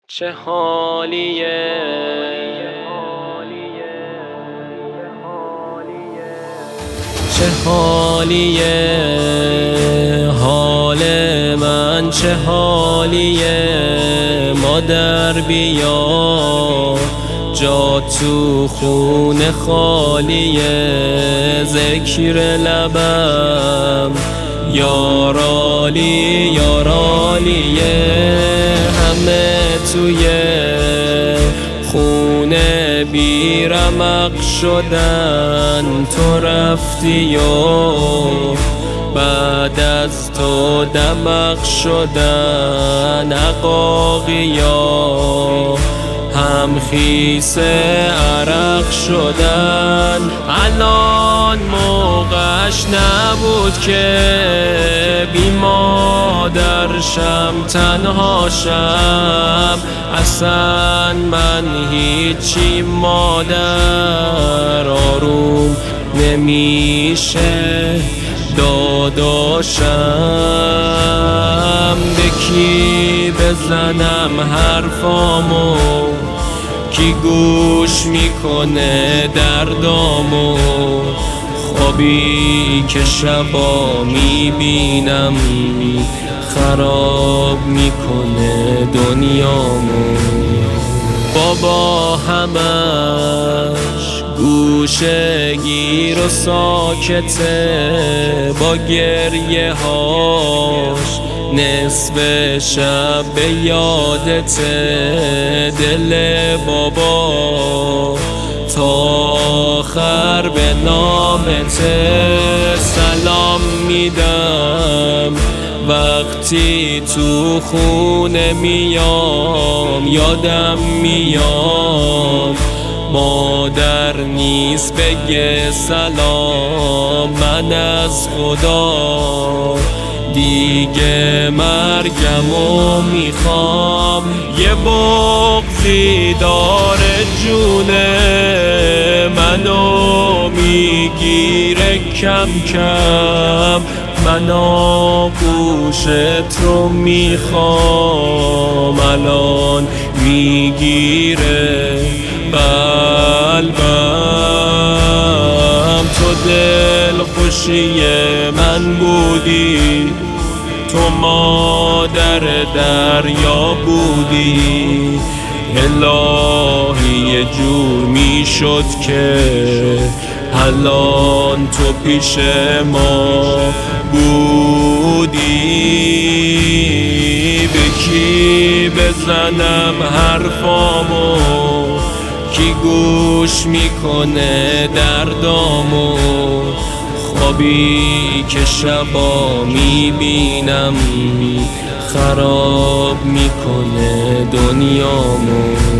چه حالیه چه حالیه حال من، چه حالیه مادر بیا جا تو خونه خالیه. ذکر لبم یارالی یارالیه، همه توی خونه بی رمق شدن. تو رفتی و بعد از تو دمق شدن. عقاقیا هم خیس عرق شدن. الان موقعش نبود که بی مادرشم تنهاشم. اصلا من هیچی مادر آروم نمیشه داداشم. به کی بزنم حرفامو، کی گوش میکنه دردامو. خوابی که شبا میبینم خراب میکنه دنیامو. بابا همش گوشه گیر و ساکته، با گریه هاش نصف شب به یادته. دل بابا تا آخر به نامته. سلام میدم وقتی تو خونه میام، یادم میاد مادر نیست بگه سلام. من از خدا دیگه مرگمو میخوام. یه بغضی داره جونه منو میگیره کم کم. من آغوشت رو میخوام، الان میگیره قلبم. تو دل خوشی من بودی، تو مادر دریا بودی. الهی یه جور میشد که الان تو پیش ما بودی. به کی بزنم حرفامو، کی گوش میکنه دردامو. خوابی که شبا میبینم خراب میکنه دنیامو.